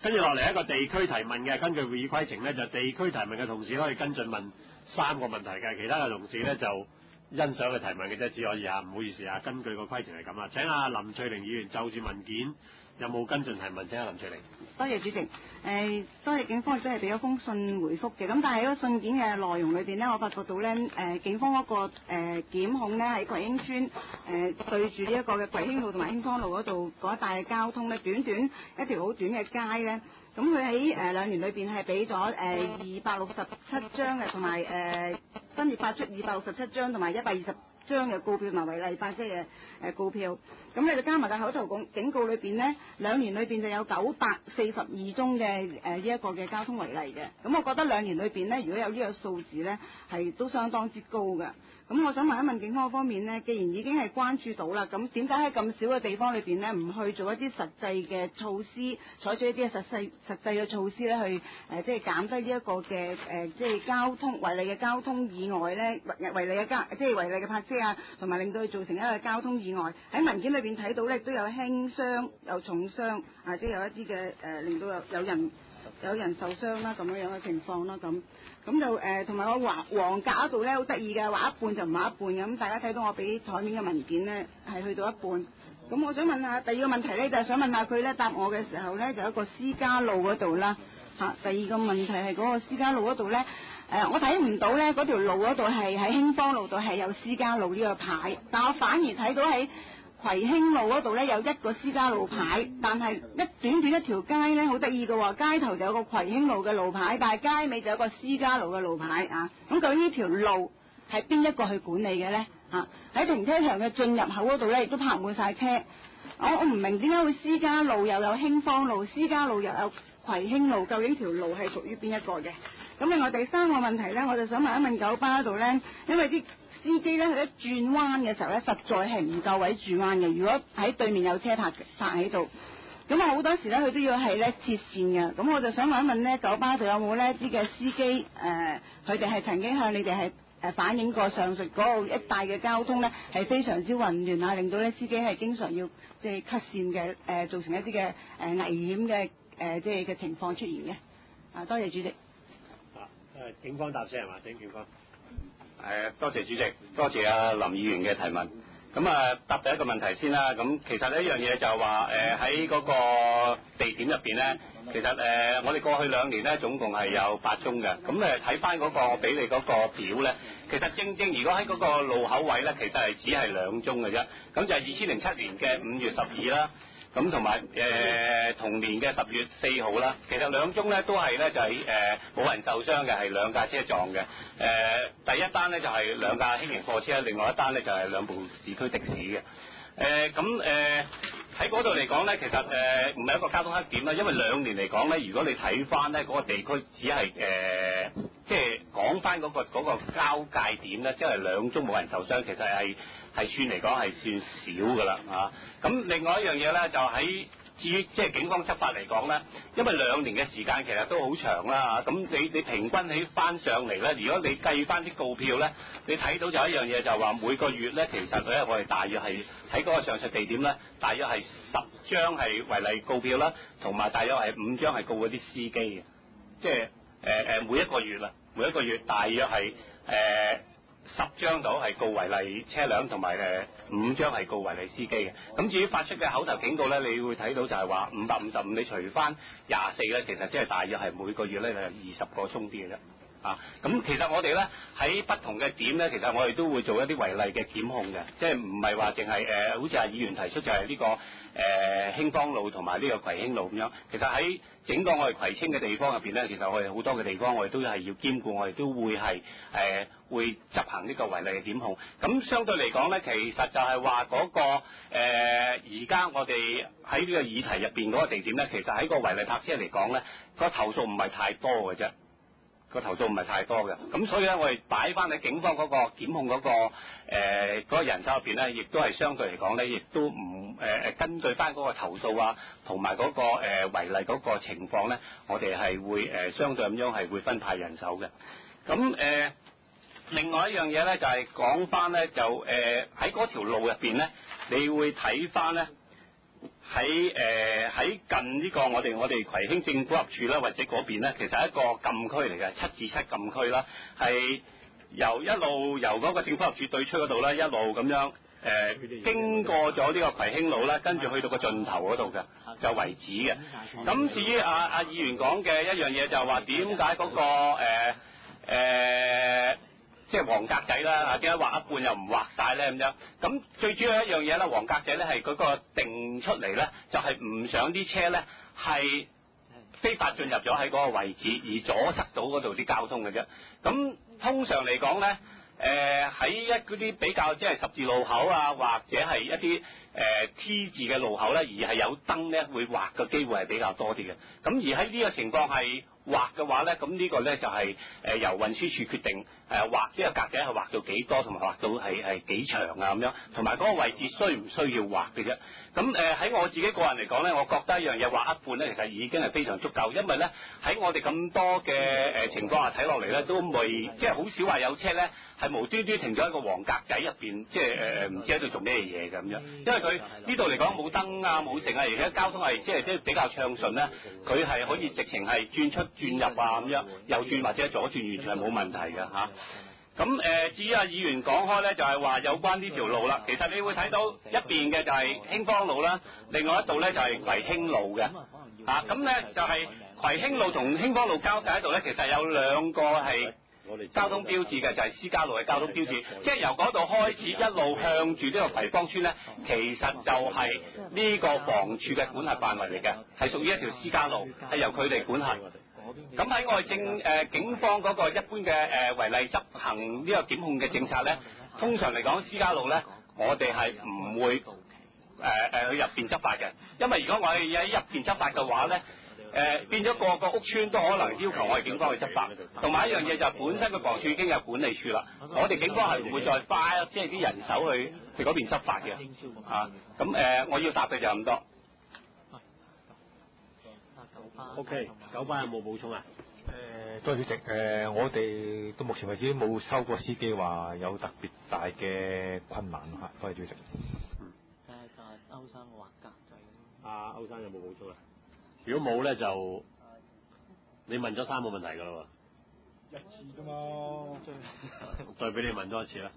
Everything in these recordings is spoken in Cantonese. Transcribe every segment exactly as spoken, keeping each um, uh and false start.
跟住落嚟一個地區提問嘅，根據會議規程咧，就地區提問嘅同事可以跟進問三個問題嘅，其他嘅同事咧就欣賞嘅提問嘅啫，只可以啊，唔好意思啊，根據個規程係咁啊。請阿林翠玲議員就住文件有冇跟進提問？請阿林翠玲。 多謝主席。誒、呃，多謝警方亦都係俾咗封信回覆嘅。咁但係喺個信件嘅內容裏邊呢，我發覺到咧，誒、呃、警方嗰、那個誒、呃、檢控咧喺葵興村誒、呃、對住呢一個嘅葵興路同埋興芳路嗰度嗰一帶嘅交通咧，短短一條好短嘅街咧，咁佢喺誒兩年裏邊係俾咗誒二百六十七張嘅，同埋誒分別發出二百六十七張同埋一百二十張嘅告票同埋違例發出嘅誒告票，咁你就加埋個口頭警警告裏邊呢，兩年裏邊就有九百四十二宗嘅誒呢一個嘅交通違例嘅，咁我覺得兩年裏邊呢，如果有呢個數字呢，係都相當之高嘅。咁我想問一問警方方面呢，既然已經係關注到啦，咁點解喺咁少嘅地方裏邊呢，唔去做一啲實際嘅措施，採取一啲實際實際嘅措施咧，去誒、呃、即係減低呢一個嘅誒、呃、即係交通違例嘅交通意外咧，違違例嘅交即係違例嘅泊車啊，同埋令到佢造成一個交通意外。喺文件裏邊睇到咧，都有輕傷、有重傷，啊，即係有一啲嘅誒令到有有人有人受傷啦，咁樣樣嘅情況啦，咁。咁就誒同埋我畫黃格嗰度咧好得意嘅，畫一半就唔畫一半嘅，咁大家睇到我俾台面嘅文件咧係去到一半。咁我想問下第二個問題咧，就係、是、想問下佢咧答我嘅時候咧，就有一個私家路嗰度啦嚇。第二個問題係嗰個私家路嗰度咧，誒、呃、我睇唔到咧嗰條路嗰度係喺興芳路度係有私家路呢個牌，但我反而睇到喺葵興路嗰度咧有一個私家路牌，但係一短短一條街咧好得意嘅喎，街頭就有個葵興路嘅路牌，但係街尾就有個私家路嘅路牌啊。咁究竟呢條路係邊一個去管理嘅咧？啊，喺停車場嘅進入口嗰度咧亦都泊滿晒車。我我唔明點解會私家路又有興芳路，私家路又有葵興路，究竟條路係屬於邊一個嘅？咁另外第三個問題咧，我就想問一問九巴嗰度咧，因為啲司機咧，佢一轉彎嘅時候咧，實在係唔夠位轉彎嘅。如果喺對面有車泊泊喺度，咁啊好多時咧，佢都要係咧切線嘅。咁我就想問一問咧，九巴度有冇呢啲嘅司機誒，佢哋係曾經向你哋係誒反映過上述嗰個一帶嘅交通咧係非常之混亂啊，令到咧司機係經常要即係 cut 線嘅，誒、呃、造成一啲嘅誒危險嘅誒即係嘅情況出現嘅。啊，多謝主席。 啊，誒警方答先係嘛？請警方。 誒，多謝主席，多謝阿林議員嘅提問。咁啊，答第一個問題先啦。咁其實呢一樣嘢就係話，誒喺嗰個地點入邊咧，其實誒、呃、我哋過去兩年咧總共係有八宗嘅。咁誒睇翻嗰個俾你嗰個表咧，其實正正如果喺嗰個路口位咧，其實係只係兩宗嘅啫。咁就係二千零七年嘅五月十二啦。咁同埋誒同年嘅十月四號啦，其實兩宗咧都係咧就係誒冇人受傷嘅，係兩架車撞嘅。誒、呃、第一單咧就係、是、兩架輕型貨車，另外一單咧就係、是、兩部市區的士嘅。誒咁誒喺嗰度嚟講咧，其實誒唔係一個交通黑點啦，因為兩年嚟講咧，如果你睇翻咧嗰個地區只係誒即係講翻嗰個嗰、那個交界點咧，即係兩宗冇人受傷，其實係。係算嚟講係算少㗎啦嚇，咁、啊、另外一樣嘢咧就喺至於即係警方執法嚟講咧，因為兩年嘅時間其實都好長啦嚇，咁、啊、你你平均起翻上嚟咧，如果你計翻啲告票咧，你睇到就一樣嘢就係話每個月咧，其實咧我哋大約係喺嗰個上述地點咧，大約係十張係違例告票啦，同埋大約係五張係告嗰啲司機嘅，即係誒誒每一個月啦，每一個月大約係誒。呃十張到係告違例車輛，同埋誒五張係告違例司機嘅。咁至於發出嘅口頭警告咧，你會睇到就係話五百五十五，你除翻廿四咧，其實即係大約係每個月咧係二十個充啲嘅啫。啊，咁其實我哋咧喺不同嘅點咧，其實我哋都會做一啲違例嘅檢控嘅，即係唔係話淨係誒，好似阿議員提出就係呢、這個誒興芳路同埋呢個葵興路咁樣。其實喺整個我哋葵青嘅地方入邊咧，其實我哋好多嘅地方我哋都係要兼顧，我哋都會係誒、呃、會執行呢個違例嘅檢控。咁相對嚟講咧，其實就係話嗰個誒而家我哋喺呢個議題入邊嗰個地點咧，其實喺個違例泊車嚟講咧，個投訴唔係太多嘅啫。個投訴唔係太多嘅，咁所以咧，我哋擺翻喺警方嗰個檢控嗰、嗰個誒嗰、呃嗰個人手入邊咧，亦都係相對嚟講咧，亦都唔誒誒根據翻嗰個投訴啊，同埋嗰個誒、呃、違例嗰個情況咧，我哋係會誒、呃、相對咁樣係會分派人手嘅。咁誒、呃、另外一樣嘢咧，就係講翻咧，就誒喺嗰條路入邊咧，你會睇翻咧喺誒喺近呢個我哋我哋葵興政府合署啦，或者嗰邊咧，其實係一個禁區嚟嘅，七至七禁區啦，係由一路由嗰個政府合署對出嗰度咧，一路咁樣誒、呃、經過咗呢個葵興路咧，跟住去到個盡頭嗰度嘅就為止嘅。咁至於阿阿議員講嘅一樣嘢就係話點解嗰個誒誒即係黃格仔啦，點解畫一半又唔畫晒咧咁樣？咁最主要一樣嘢咧，黃格仔咧係嗰個定出嚟咧，就係、是、唔想啲車咧係非法進入咗喺嗰個位置，而阻塞到嗰度啲交通嘅啫。咁通常嚟講咧，誒喺一嗰啲比較即係十字路口啊，或者係一啲誒、呃、T 字嘅路口咧，而係有燈咧，會畫嘅機會係比較多啲嘅。咁而喺呢個情況係畫嘅話咧，咁呢個咧就係、是、誒、呃、由運輸署決定誒、呃、畫呢個格仔係畫到幾多，同埋畫到係係幾長啊咁樣，同埋嗰個位置需唔需要畫嘅啫。咁誒喺我自己個人嚟講咧，我覺得一樣嘢畫一半咧，其實已經係非常足夠，因為咧喺我哋咁多嘅誒、呃、情況下睇落嚟咧，都未即係好少話有車咧係無端端停咗喺個黃格仔入邊，即係誒唔知喺度做咩嘢嘅咁樣。因為佢呢度嚟講冇燈啊冇剩啊，而且交通係即係即係比較暢順咧，佢係可以直情係轉出轉入啊咁樣，右轉或者左轉完全係冇問題嘅嚇。咁誒、呃，至於阿議員講開咧，就係、是、話有關呢條路啦。其實你會睇到一邊嘅就係興芳路啦，另外一度咧就係葵興路嘅。啊，咁咧就係、是、葵興路同興芳路交界喺度咧，其實有兩個係交通標誌嘅，就係、是、私家路嘅交通標誌。即係由嗰度開始一路向住呢個葵芳村咧，其實就係呢個房署嘅管轄範圍嚟嘅，係屬於一條私家路，係由佢哋管轄。咁喺我哋政誒警方嗰個一般嘅誒違例執行呢個檢控嘅政策咧，通常嚟講私家路咧，我哋係唔會誒誒、呃、去入邊執法嘅，因為如果我哋喺入邊執法嘅話咧，誒、呃、變咗個個屋邨都可能要求我哋警方去執法，同埋一樣嘢就係本身個房署已經有管理處啦，我哋警方係唔會再花即係啲人手去去嗰邊執法嘅，啊，咁誒、呃、我要答嘅就咁多。 O K， 九巴有冇補充啊？ 誒、呃，多謝主席。誒、呃，我哋到目前為止冇收過司機話有特別大嘅困難嚇。多謝主席。 嗯。 誒就係歐生嘅畫格仔。 阿歐生有冇補充啊？如果冇咧就，你問咗三個問題㗎啦喎。一次啫嘛，再俾你問多一次啦。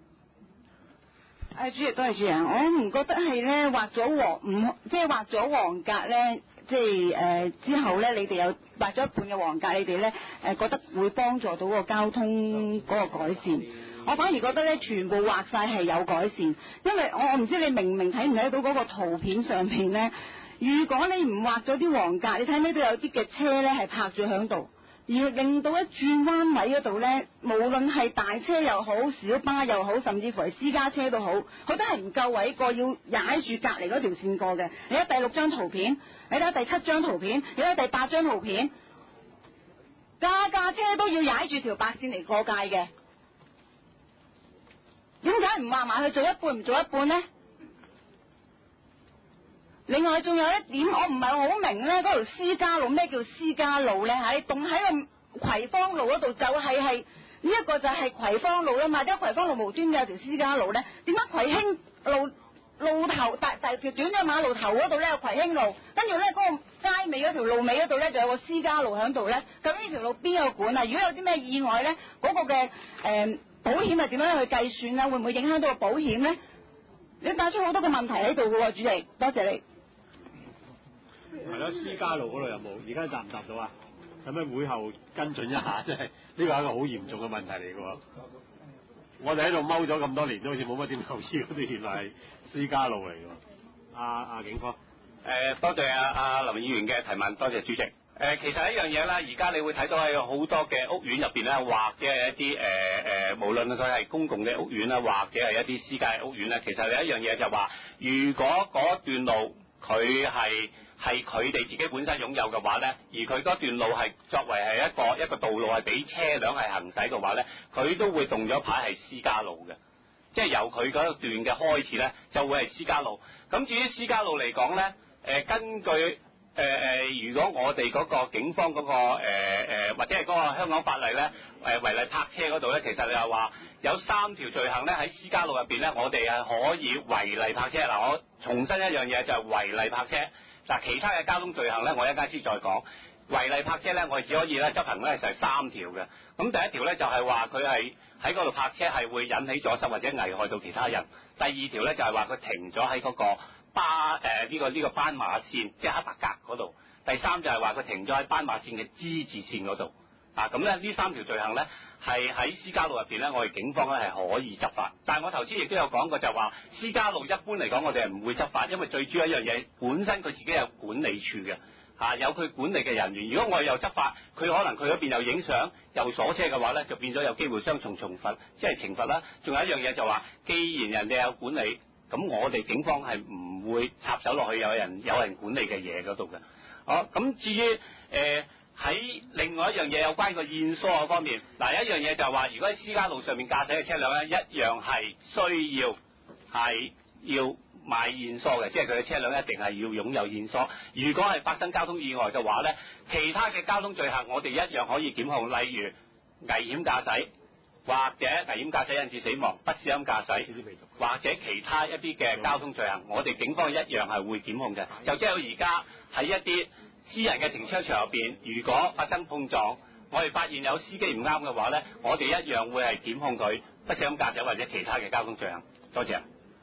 誒，主席多謝主席，我唔覺得係咧畫咗黃唔即係畫咗黃格咧。即係誒、呃、之後咧，你哋有畫咗一半嘅黃格，你哋咧誒覺得會幫助到個交通嗰個改善。我反而覺得咧，全部畫晒係有改善，因為我我唔知你明唔明睇唔睇到嗰個圖片上邊咧？如果你唔畫咗啲黃格，你睇唔睇到有啲嘅車咧係泊咗喺度，而令到一轉彎位嗰度咧，無論係大車又好、小巴又好，甚至乎係私家車都好，佢都係唔夠位過，要踩住隔離嗰條線過嘅。你睇第六張圖片，你睇第七張圖片，你睇第八張圖片，架架車都要踩住條白線嚟過界嘅。點解唔畫埋去做一半唔做一半呢？另外仲有一點，我唔係好明咧，嗰條私家路咩叫私家路咧？喺棟喺個葵芳路嗰度就係係呢一個就係葵芳路啦嘛，點解葵芳路無端有條私家路咧？點解葵興路路頭大大條短嘅馬路頭嗰度咧有葵興路，跟住咧嗰個街尾嗰條路尾嗰度咧就有個私家路喺度咧？咁呢條路邊個管啊？如果有啲咩意外咧，嗰、嗰個嘅誒、呃、保險係點樣去計算啊？會唔會影響到個保險咧？你帶出好多個問題喺度嘅喎，主席，多謝你。 係咯，私家路嗰度有冇？而家答唔答到啊？使唔使會後跟進一下？即係呢個係一個好嚴重嘅問題嚟嘅喎。我哋喺度踎咗咁多年，都好似冇乜點留意嗰啲原來係私家路嚟嘅。阿阿警科，誒、 呃、多謝阿、啊、阿林議員嘅提問，多謝主席。誒、呃、其實一樣嘢啦，而家你會睇到喺好多嘅屋苑入邊咧，或者係一啲誒誒，無論佢係公共嘅屋苑啦，或者係一啲私家嘅屋苑咧，其實有一樣嘢就話，如果嗰段路佢係係佢哋自己本身擁有嘅話咧，而佢嗰段路係作為係一個一個道路係俾車輛係行駛嘅話咧，佢都會動咗牌係私家路嘅，即係由佢嗰段嘅開始咧，就會係私家路。咁至於私家路嚟講咧，誒、呃、根據誒誒，如果我哋嗰個警方嗰、嗰個誒、呃、或者係嗰個香港法例咧，誒違例泊車嗰度咧，其實你係話有三條罪行咧喺私家路入邊咧，我哋係可以違例泊車。嗱，我重申一樣嘢就係違例泊車。嗱，其他嘅交通罪行咧，我一陣間先再講。違例泊車咧，我哋只可以咧執行咧就係三條嘅。咁第一條咧就係話佢係喺嗰度泊車係會引起阻塞或者危害到其他人。第二條咧就係話佢停咗喺嗰個巴誒呢、呃這個呢、這個斑馬線，即係黑白格嗰度。第三就係話佢停咗喺斑馬線嘅之字線嗰度。啊，咁咧呢三條罪行咧係喺私家路入邊咧，我哋警方咧係可以執法。但係我頭先亦都有講過，就係話私家路一般嚟講，我哋係唔會執法，因為最主要一樣嘢本身佢自己有管理處嘅。嚇、啊、有佢管理嘅人員，如果我哋又執法，佢可能佢嗰邊又影相又鎖車嘅話咧，就變咗有機會雙重重罰，即係懲罰啦。仲有一樣嘢就話，既然人哋有管理，咁我哋警方係唔會插手落去有人有人管理嘅嘢嗰度嘅。好，咁至於誒喺另外一樣嘢有關個驗疏嗰方面，嗱、呃、有一樣嘢就係話，如果喺私家路上面駕駛嘅車輛咧，一樣係需要係要買驗疏嘅，即係佢嘅車輛一定係要擁有驗疏。如果係發生交通意外嘅話咧，其他嘅交通罪行我哋一樣可以檢控，例如危險駕駛或者危險駕駛引致死亡、不小心駕駛或者其他一啲嘅交通罪行，我哋警方一樣係會檢控嘅。就即係而家喺一啲私人嘅停車場入邊，如果發生碰撞，我哋發現有司機唔啱嘅話咧，我哋一樣會係檢控佢不小心駕駛或者其他嘅交通罪行。多謝。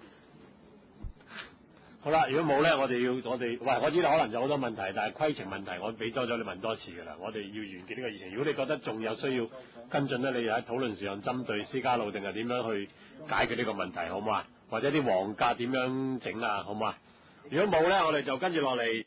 好啦，如果冇咧，我哋要我哋，喂，我知道可能有好多問題，但係規程問題我俾多咗你問多次㗎啦。我哋要完結呢個議程。如果你覺得仲有需要跟進咧，你又喺討論時間針對私家路定係點樣去解決呢個問題，好唔好啊？或者啲黃格點樣整啊，好唔好啊？如果冇咧，我哋就跟住落嚟。